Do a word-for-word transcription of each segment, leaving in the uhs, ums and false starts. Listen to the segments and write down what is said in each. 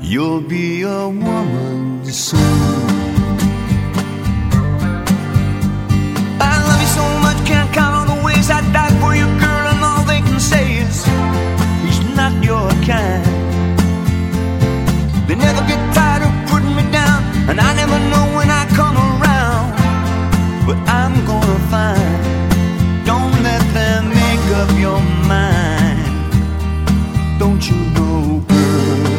You'll be a woman soon. I love you so much, can't count all the ways I died for you, girl, and all they can say is he's not your kind. They never get tired of putting me down, and I never know when I come around. But I'm gonna find, don't let them make up your mind. Don't you know, girl,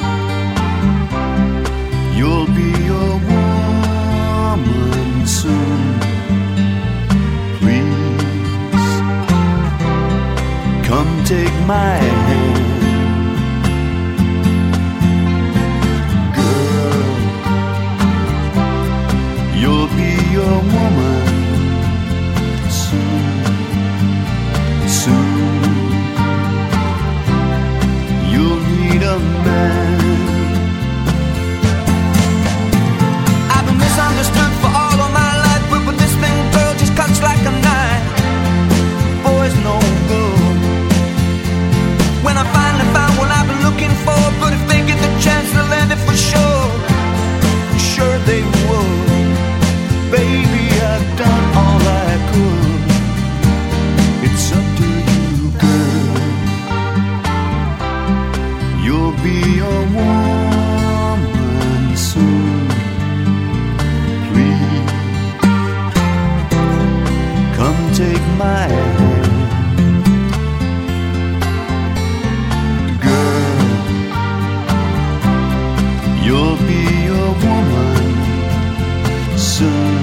you'll be a woman soon. Please, come take my hand. Girl, you'll be a woman soon. Soon, you'll need a man. Misunderstood for all of my life, but, but this thing, girl, just cuts like a knife. Boy's no good. When I finally found what I've been looking for, but if they get the chance to land it for sure, sure they would. Baby, I've done all I could. It's up to you, girl. You'll be a woman soon. Take my hand, girl, you'll be a woman soon,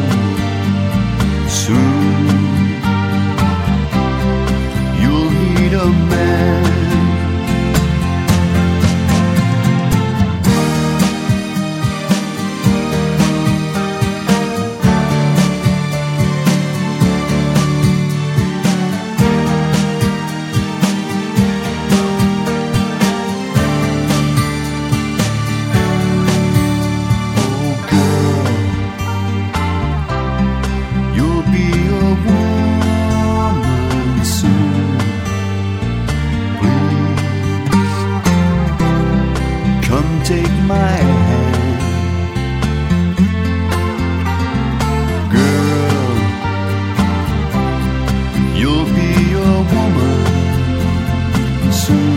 soon, you'll need a man. Take my hand, girl, you'll be a woman soon.